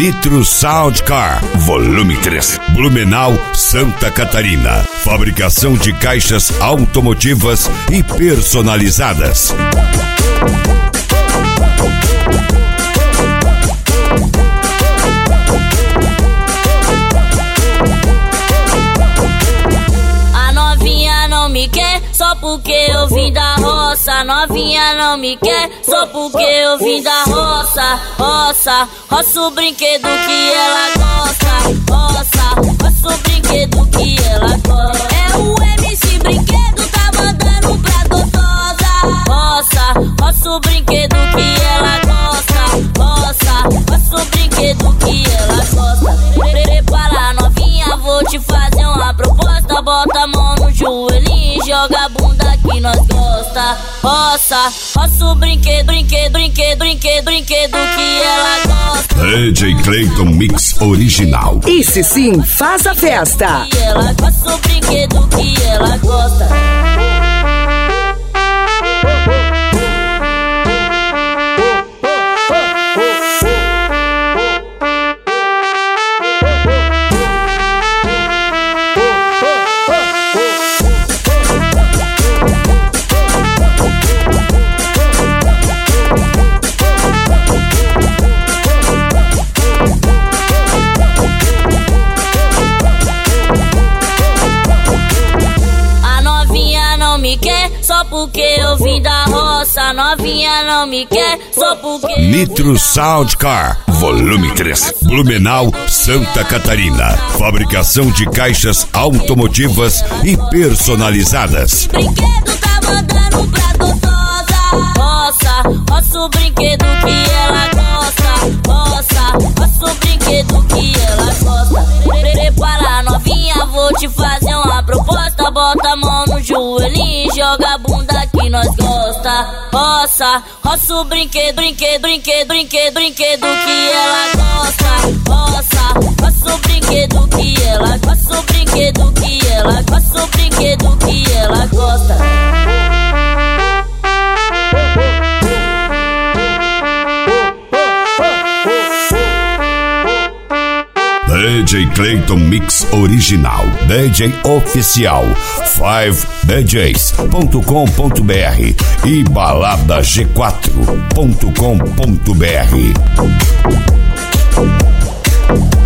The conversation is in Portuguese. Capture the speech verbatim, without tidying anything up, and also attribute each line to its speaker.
Speaker 1: Nitro Sound Car, volume três, Blumenau, Santa Catarina. Fabricação de caixas automotivas e personalizadas.
Speaker 2: A novinha não me quer só porque eu vim da roça. A novinha não me quer só porque eu vim da roça. Roça, roça o brinquedo que ela gosta. Roça, roça o brinquedo que ela gosta. É o M C Brinquedo, tá mandando pra gostosa. Roça, roça o brinquedo que ela gosta. Roça, roça o brinquedo que ela gosta. Prepara novinha, vou te fazer uma proposta. Bota a mão no joelhinho e joga a bunda que nós gosta. Roça, roça o brinquedo, brinquedo, brinquedo, brinquedo, brinquedo que ela gosta.
Speaker 1: D J Clayton Mix Original.
Speaker 3: Esse sim faz a festa.
Speaker 2: Que ela gosta, o brinquedo que ela gosta. Só porque eu vim da roça. Novinha não me quer só porque
Speaker 1: Nitro Sound Car, volume três, Blumenau, Santa Catarina. Fabricação de caixas automotivas e personalizadas.
Speaker 2: Brinquedo tá mandando pra gostosa. Roça, roça o brinquedo que ela gosta. Roça, roça o brinquedo que ela gosta. Prepara novinha, vou te fazer uma proposta. Bota a mão no joelhinho e joga a bunda que nós gosta. Roça, roça o brinquedo, brinquedo, brinquedo, brinquedo, brinquedo que ela gosta. Roça, roça o brinquedo que ela gosta. O brinquedo que ela gosta. O brinquedo que ela gosta.
Speaker 1: D J Clayton Mix Original, D J Oficial, cinco d js ponto com ponto b r e balada g quatro ponto com ponto b r.